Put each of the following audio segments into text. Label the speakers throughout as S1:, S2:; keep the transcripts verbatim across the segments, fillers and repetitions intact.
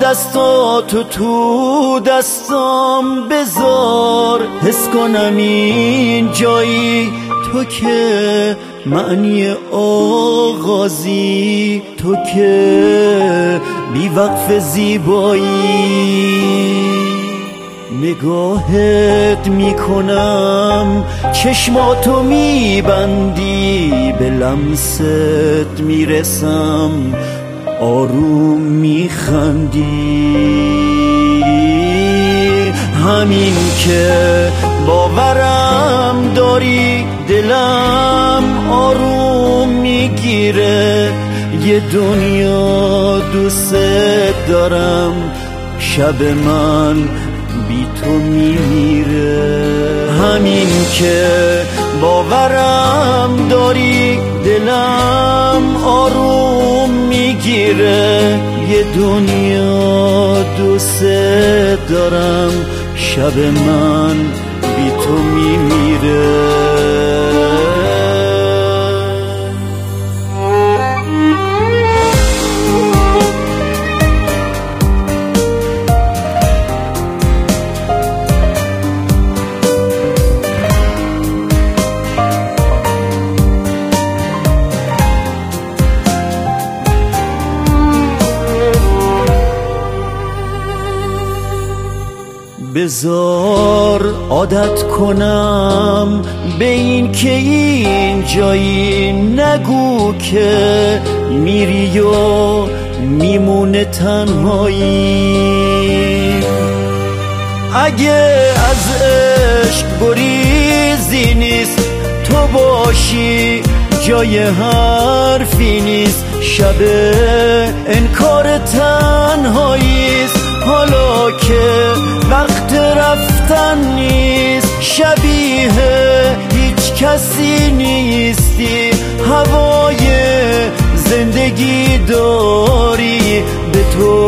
S1: دستاتو تو دستام بذار، حس کنم این جایی تو که معنی آغازی، تو که بی وقف زیبایی. نگاهت میکنم چشماتو میبندی، به لمست میرسم آروم میخندی. همین که باورم داری دلم آروم میگیره، یه دنیا دوست دارم شب من بی تو میمیره. همین که باورم داری دلم آروم میگیره، یه دنیا دوست دارم شب من بی تو میمیره. بذار عادت کنم به این که این جایی، نگو که میری و میمونه تنهایی. اگه از عشق گریزی نیست تو باشی، جای حرفی نیست، شب انکار تنهاییست. حالا که وقت رفتن نیست، شبیه هیچ کسی نیستی، هوای زندگی داری، به تو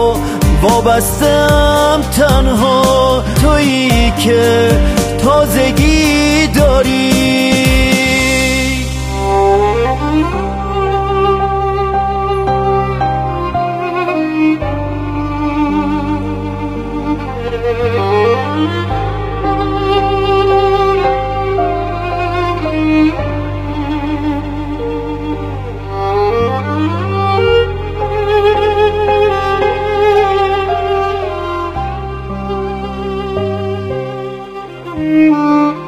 S1: وابستم تنها، تویی که تازگی داری.
S2: Thank you.